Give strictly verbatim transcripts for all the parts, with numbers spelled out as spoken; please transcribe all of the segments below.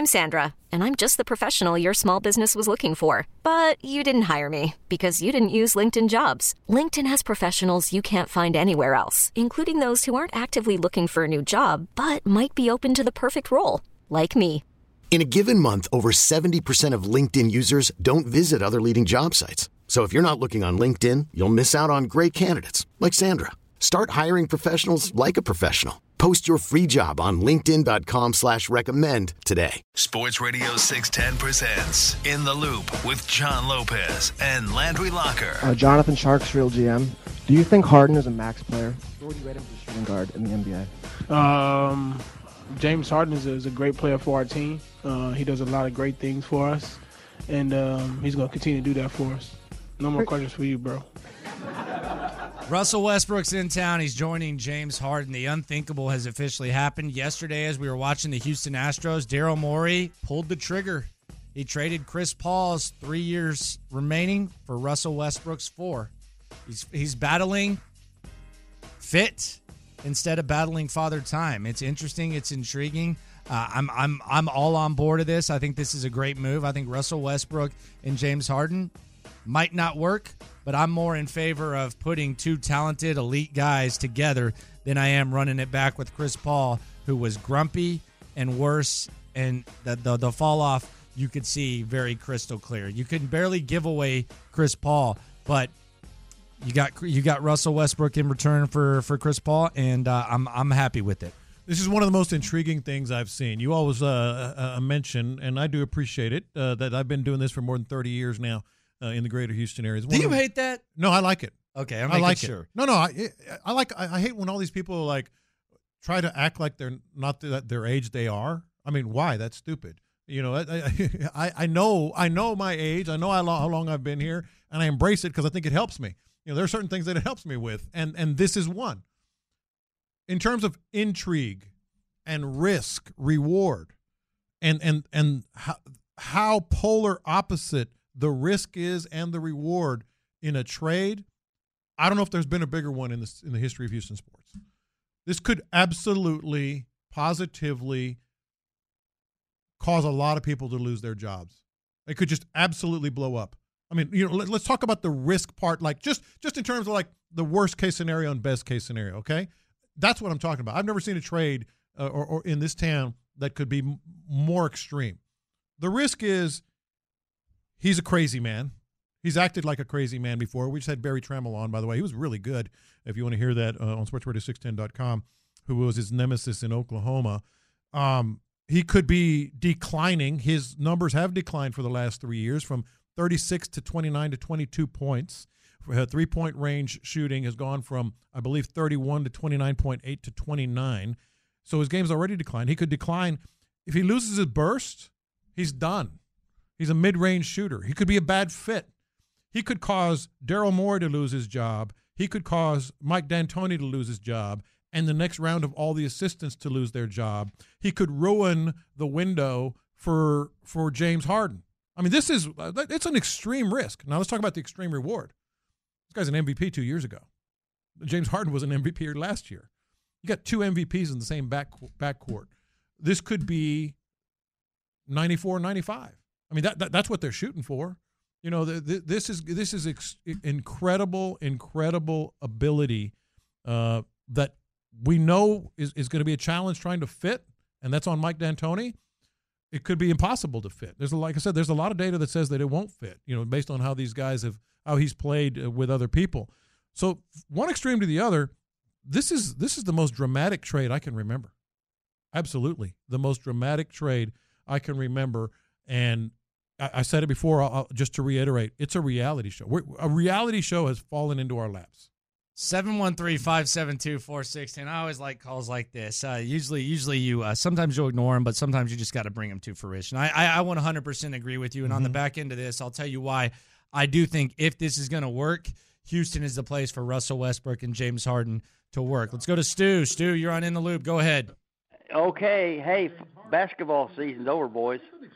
I'm Sandra, and I'm just the professional your small business was looking for. But you didn't hire me because you didn't use LinkedIn Jobs. LinkedIn has professionals you can't find anywhere else, including those who aren't actively looking for a new job, but might be open to the perfect role, like me. In a given month, over seventy percent of LinkedIn users don't visit other leading job sites. So if you're not looking on LinkedIn, you'll miss out on great candidates like Sandra. Start hiring professionals like a professional. Post your free job on linkedin.com slash recommend today. Sports Radio six ten presents In the Loop with John Lopez and Landry Locker. Uh, Jonathan Sharks, real G M. Do you think Harden is a max player? Or would you rate him as a shooting guard in the N B A? Um, James Harden is a, is a great player for our team. Uh, he does a lot of great things for us, and um, he's going to continue to do that for us. No more questions for you, bro. Russell Westbrook's in town. He's joining James Harden. The unthinkable has officially happened. Yesterday, as we were watching the Houston Astros, Daryl Morey pulled the trigger. He traded Chris Paul's three years remaining for Russell Westbrook's four. He's he's battling fit instead of battling father time. It's interesting. It's intriguing. Uh, I'm I'm I'm all on board of this. I think this is a great move. I think Russell Westbrook and James Harden might not work, but I'm more in favor of putting two talented elite guys together than I am running it back with Chris Paul, who was grumpy and worse, and the the, the fall off you could see very crystal clear. You could barely give away Chris Paul, but you got you got Russell Westbrook in return for, for Chris Paul, and uh, I'm I'm happy with it. This is one of the most intriguing things I've seen. You always uh, uh, mention, and I do appreciate it, uh, that I've been doing this for more than thirty years now. Uh, in the greater Houston area. Do you of, hate that? No, I like it. Okay, I'm I like sure. It. No, no, I, I like. I, I hate when all these people like try to act like they're not the, their age they are. I mean, why? That's stupid. You know, I, I, I know, I know my age. I know how long, how long I've been here, and I embrace it because I think it helps me. You know, there are certain things that it helps me with, and and this is one. In terms of intrigue and risk reward, and and and how, how polar opposite the risk is and the reward in a trade, I don't know if there's been a bigger one in this in the history of Houston sports. This could absolutely, positively cause a lot of people to lose their jobs. It could just absolutely blow up. I mean, you know, let, let's talk about the risk part, like just just in terms of like the worst case scenario and best case scenario. Okay, that's what I'm talking about. I've never seen a trade uh, or, or in this town that could be m- more extreme. The risk is. He's a crazy man. He's acted like a crazy man before. We just had Barry Trammell on, by the way. He was really good, if you want to hear that, uh, on sports radio six ten dot com, who was his nemesis in Oklahoma. Um, he could be declining. His numbers have declined for the last three years from thirty-six to twenty-nine to twenty-two points. Uh, three-point range shooting has gone from, I believe, thirty-one to twenty-nine point eight to twenty-nine. So his game's already declined. He could decline. If he loses his burst, he's done. He's a mid-range shooter. He could be a bad fit. He could cause Daryl Morey to lose his job. He could cause Mike D'Antoni to lose his job, and the next round of all the assistants to lose their job. He could ruin the window for for James Harden. I mean, this is it's an extreme risk. Now let's talk about the extreme reward. This guy's an M V P two years ago. James Harden was an M V P last year. You got two M V Ps in the same back backcourt. This could be ninety-four ninety-five. I mean, that, that that's what they're shooting for. You know, the, the, this is this is ex- incredible, incredible ability uh, that we know is, is going to be a challenge trying to fit, and that's on Mike D'Antoni. It could be impossible to fit. There's, a, like I said, there's a lot of data that says that it won't fit, you know, based on how these guys have, how he's played uh, with other people. So one extreme to the other, this is this is the most dramatic trade I can remember. Absolutely. The most dramatic trade I can remember, and I said it before, I'll, just to reiterate, it's a reality show. We're, a reality show has fallen into our laps. seven one three, five seven two, four six one zero. I always like calls like this. Uh, usually usually you, uh, sometimes you'll ignore them, but sometimes you just got to bring them to fruition. I, I, I one hundred percent agree with you, and mm-hmm. on the back end of this, I'll tell you why I do think if this is going to work, Houston is the place for Russell Westbrook and James Harden to work. Let's go to Stu. Stu, you're on In the Loop. Go ahead. Okay. Hey, basketball season's over, boys.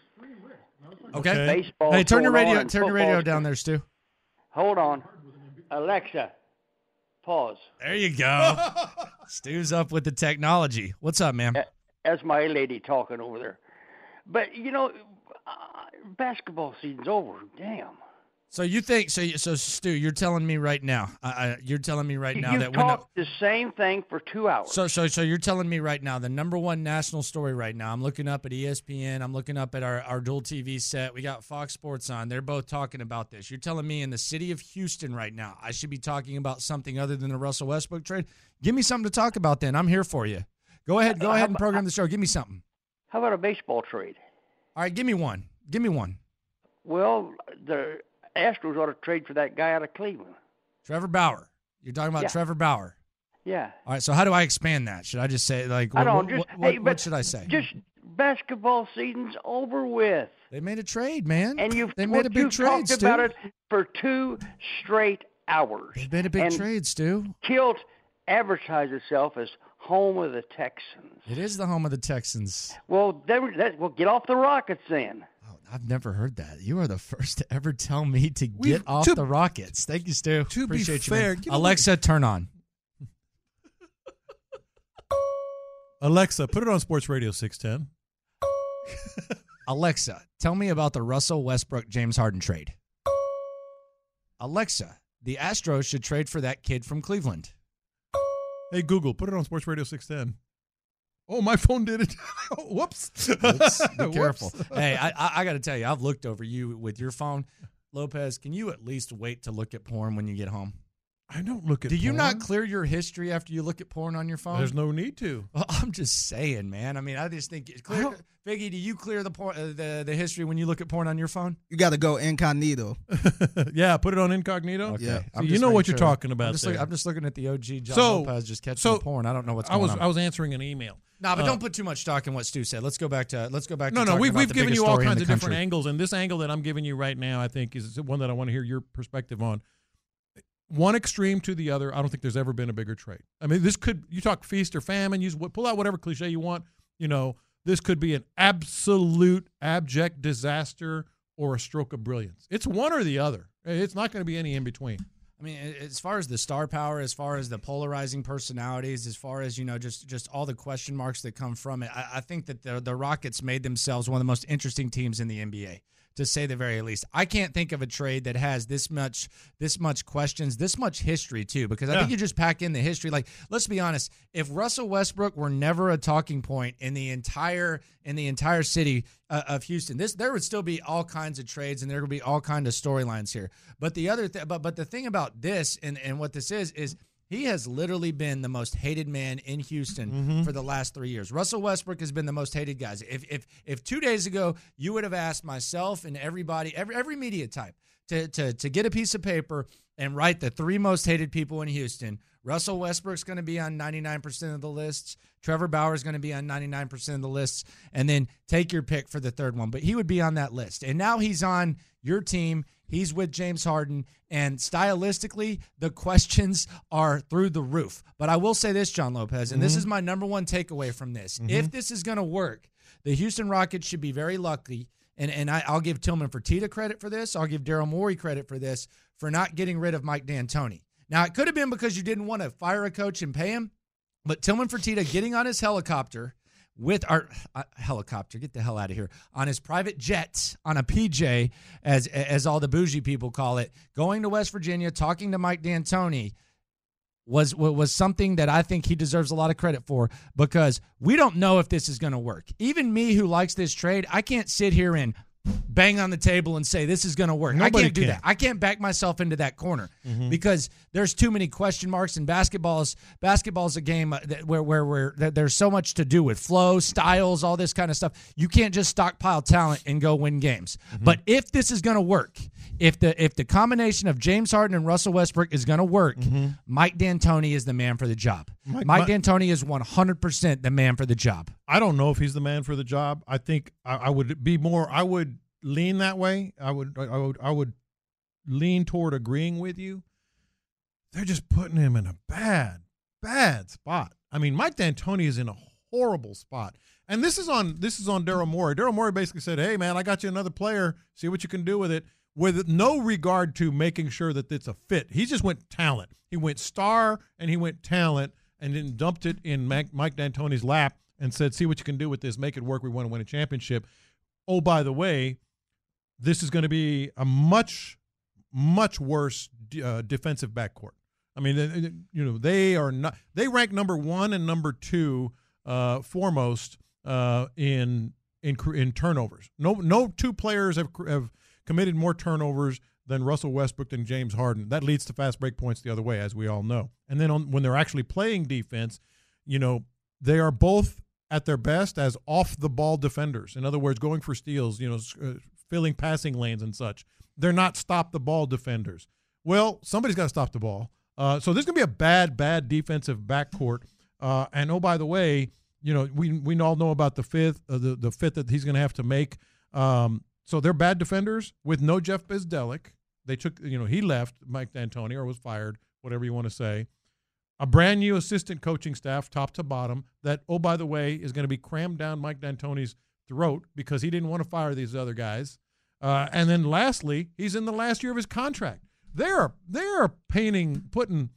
Okay. Baseball. Hey, turn your radio on turn your radio down there, Stu. Hold on. Alexa, pause. There you go. Stu's up with the technology. What's up, man? That's my lady talking over there. But you know, uh, basketball season's over. Damn. So you think so? So Stu, you're telling me right now. Uh, uh, you're telling me right now you that when talked the, the same thing for two hours. So so so you're telling me right now the number one national story right now. I'm looking up at E S P N. I'm looking up at our our dual T V set. We got Fox Sports on. They're both talking about this. You're telling me in the city of Houston right now, I should be talking about something other than the Russell Westbrook trade? Give me something to talk about. Then I'm here for you. Go ahead. Go ahead and program the show. Give me something. How about a baseball trade? All right, give me one. Give me one. Well, the Astros ought to trade for that guy out of Cleveland. Trevor Bauer. You're talking about yeah. Trevor Bauer. Yeah. All right, so how do I expand that? Should I just say, like, I what, don't what, just, what, hey, what should I say? Just basketball season's over with. They made a trade, man. And you've, they made a big you've trade, talked Stu. about it for two straight hours. They made a big and trade, Stu. Kilt advertised itself as home of the Texans. It is the home of the Texans. Well, they were, that, well, get off the Rockets then. I've never heard that. You are the first to ever tell me to get We've, off to, the Rockets. Thank you, Stu. To Appreciate be fair, you, you know Alexa, what? turn on. Alexa, put it on Sports Radio six ten. Alexa, tell me about the Russell Westbrook James Harden trade. Alexa, the Astros should trade for that kid from Cleveland. Hey, Google, put it on Sports Radio six ten. Oh, my phone did it. Whoops. Oops, be careful. Whoops. Hey, I, I, I got to tell you, I've looked over you with your phone. Lopez, can you at least wait to look at porn when you get home? I don't look at Do you porn. not clear your history after you look at porn on your phone? There's no need to. Well, I'm just saying, man. I mean, I just think clear. Figgy, do you clear the porn, uh, the the history when you look at porn on your phone? You got to go incognito. Yeah, put it on incognito. Okay. Yeah. So you know what you're sure. talking about. I'm just, there. look, I'm just looking at the O G John so, Lopez just catching so the porn. I don't know what's I going was on. I was answering an email. No, but uh, don't put too much stock in what Stu said. Let's go back to let's go back. No, to no, talking we've about we've the given biggest you all story in kinds the of different country. angles, and this angle that I'm giving you right now, I think, is one that I want to hear your perspective on. One extreme to the other. I don't think there's ever been a bigger trade. I mean, this could you talk feast or famine. Use pull out whatever cliche you want. You know, this could be an absolute abject disaster or a stroke of brilliance. It's one or the other. It's not going to be any in between. I mean, as far as the star power, as far as the polarizing personalities, as far as, you know, just, just all the question marks that come from it, I, I think that the, the Rockets made themselves one of the most interesting teams in the N B A, to say the very least. I can't think of a trade that has this much this much questions, this much history, too, because I yeah. think you just pack in the history. Like, let's be honest, if Russell Westbrook were never a talking point in the entire in the entire city uh, of Houston, this there would still be all kinds of trades and there would be all kinds of storylines here. But the other th- but but the thing about this and, and what this is is he has literally been the most hated man in Houston mm-hmm. for the last three years. Russell Westbrook has been the most hated guy. If if if two days ago you would have asked myself and everybody, every every media type, to to to get a piece of paper and write the three most hated people in Houston, Russell Westbrook's going to be on ninety-nine percent of the lists. Trevor Bauer's going to be on ninety-nine percent of the lists. And then take your pick for the third one. But he would be on that list. And now he's on your team. He's with James Harden. And stylistically, the questions are through the roof. But I will say this, John Lopez, and mm-hmm. this is my number one takeaway from this. Mm-hmm. If this is going to work, the Houston Rockets should be very lucky. And and I, I'll give Tillman Fertitta credit for this. I'll give Daryl Morey credit for this, for not getting rid of Mike D'Antoni. Now, it could have been because you didn't want to fire a coach and pay him, but Tillman Fertitta getting on his helicopter with our uh, helicopter, get the hell out of here, on his private jet, on a P J, as as all the bougie people call it, going to West Virginia, talking to Mike D'Antoni, was was something that I think he deserves a lot of credit for, because we don't know if this is going to work. Even me, who likes this trade, I can't sit here and bang on the table and say this is going to work. Nobody I can't do can. that. I can't back myself into that corner mm-hmm. because there's too many question marks, and basketball's basketball's a game that, where where where that there's so much to do with flow, styles, all this kind of stuff. You can't just stockpile talent and go win games. Mm-hmm. But if this is going to work, if the if the combination of James Harden and Russell Westbrook is going to work, mm-hmm. Mike D'Antoni is the man for the job. Mike, Mike D'Antoni is one hundred percent the man for the job. I don't know if he's the man for the job. I think I, I would be more. I would lean that way. I would. I would. I would lean toward agreeing with you. They're just putting him in a bad, bad spot. I mean, Mike D'Antoni is in a horrible spot, and this is on this is on Daryl Morey. Daryl Morey basically said, "Hey, man, I got you another player. See what you can do with it." With no regard to making sure that it's a fit. He just went talent. He went star and he went talent, and then dumped it in Mike D'Antoni's lap and said, see what you can do with this. Make it work. We want to win a championship. oh, by the way, this is going to be a much, much worse uh, defensive backcourt. I mean, you know, they are not. They rank number one and number two uh, foremost uh, in in in turnovers. No, no two players have have committed more turnovers than Russell Westbrook and James Harden. That leads to fast break points the other way, as we all know. And then on, when they're actually playing defense, you know, they are both at their best as off-the-ball defenders. In other words, going for steals, you know, uh, filling passing lanes and such. They're not stop-the-ball defenders. Well, somebody's got to stop the ball. Uh, so there's going to be a bad, bad defensive backcourt. Uh, and, oh, by the way, you know, we we all know about the fifth, uh, the, the fifth that he's going to have to make. Um, so they're bad defenders with no Jeff Bzdelik. They took, you know, he left Mike D'Antoni or was fired, whatever you want to say. A brand new assistant coaching staff, top to bottom, that, oh, by the way, is going to be crammed down Mike D'Antoni's throat because he didn't want to fire these other guys. Uh, and then lastly, he's in the last year of his contract. They're they're painting, putting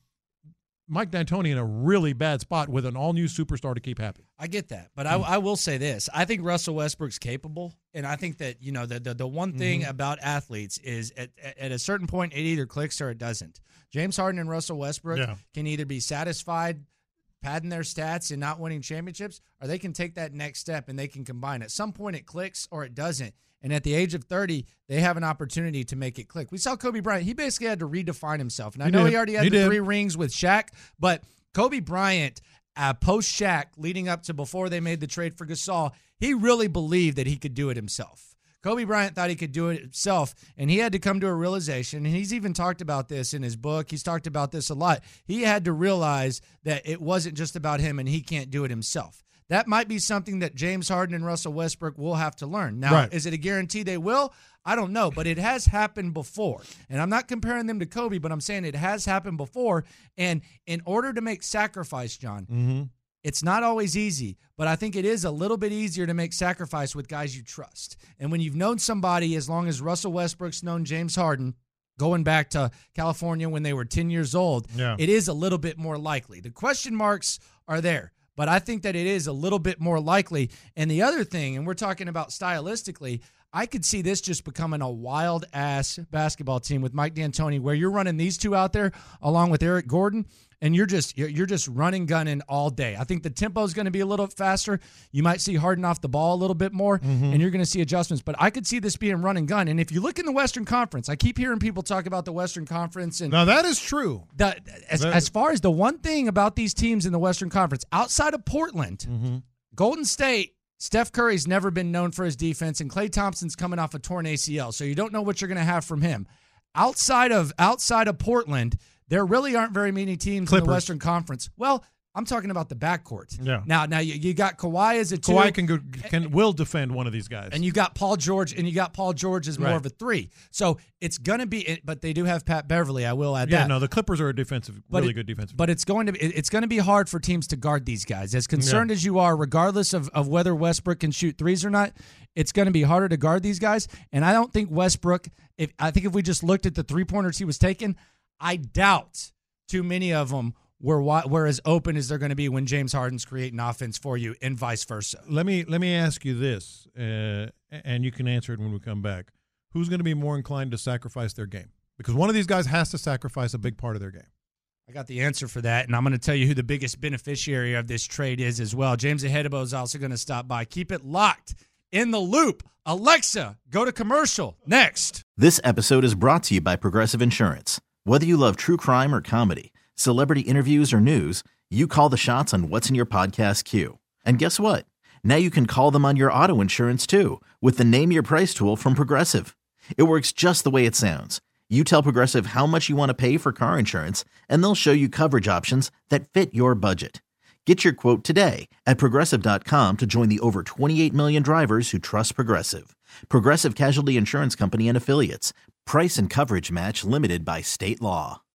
Mike D'Antoni in a really bad spot with an all-new superstar to keep happy. I get that, but I, I will say this. I think Russell Westbrook's capable, and I think that, you know, the the, the one thing mm-hmm. about athletes is at, at a certain point it either clicks or it doesn't. James Harden and Russell Westbrook yeah. can either be satisfied padding their stats and not winning championships, or they can take that next step and they can combine. At some point it clicks or it doesn't. And at the age of thirty, they have an opportunity to make it click. We saw Kobe Bryant. He basically had to redefine himself. And I he know did. he already had he the did. three rings with Shaq, but Kobe Bryant, uh, post-Shaq, leading up to before they made the trade for Gasol, he really believed that he could do it himself. Kobe Bryant thought he could do it himself, and he had to come to a realization, and he's even talked about this in his book. He's talked about this a lot. He had to realize that it wasn't just about him and he can't do it himself. That might be something that James Harden and Russell Westbrook will have to learn. Now, right. Is it a guarantee they will? I don't know, but it has happened before. And I'm not comparing them to Kobe, but I'm saying it has happened before. And in order to make sacrifice, John, mm-hmm. it's not always easy, but I think it is a little bit easier to make sacrifice with guys you trust. And when you've known somebody as long as Russell Westbrook's known James Harden, going back to California when they were ten years old, yeah. it is a little bit more likely. The question marks are there. But I think that it is a little bit more likely. And the other thing, and we're talking about stylistically, I could see this just becoming a wild-ass basketball team with Mike D'Antoni, where you're running these two out there along with Eric Gordon, and you're just you're, you're just running, gunning all day. I think the tempo is going to be a little faster. You might see Harden off the ball a little bit more, mm-hmm. and you're going to see adjustments. But I could see this being run and gun. And if you look in the Western Conference, I keep hearing people talk about the Western Conference. And now, that is true. The, as, that, as far as the one thing about these teams in the Western Conference, outside of Portland, mm-hmm. Golden State, Steph Curry's never been known for his defense, and Klay Thompson's coming off a torn A C L, so you don't know what you're going to have from him. Outside of outside of Portland, there really aren't very many teams Clippers. in the Western Conference. Well, I'm talking about the backcourt. Yeah. Now, now you, you got Kawhi as a two. Kawhi can go, can will defend one of these guys, and you got Paul George, and you got Paul George as more right. of a three. So it's gonna be, but they do have Pat Beverly. I will add yeah, that. no, the Clippers are a defensive, But really it- good defensive. But it's going to be it's going to be hard for teams to guard these guys. As concerned Yeah. as you are, regardless of, of whether Westbrook can shoot threes or not, it's going to be harder to guard these guys. And I don't think Westbrook. If I think if we just looked at the three pointers he was taking, I doubt too many of them were were as open as they're going to be when James Harden's creating offense for you, and vice versa. Let me let me ask you this, uh, and you can answer it when we come back. Who's going to be more inclined to sacrifice their game? Because one of these guys has to sacrifice a big part of their game. I got the answer for that, and I'm going to tell you who the biggest beneficiary of this trade is as well. James Ahedibo is also going to stop by. Keep it locked in the loop. Alexa, go to commercial next. This episode is brought to you by Progressive Insurance. Whether you love true crime or comedy, celebrity interviews or news, you call the shots on what's in your podcast queue. And guess what? Now you can call them on your auto insurance too with the Name Your Price tool from Progressive. It works just the way it sounds. You tell Progressive how much you want to pay for car insurance, and they'll show you coverage options that fit your budget. Get your quote today at Progressive dot com to join the over twenty-eight million drivers who trust Progressive. Progressive Casualty Insurance Company and Affiliates. Price and coverage match limited by state law.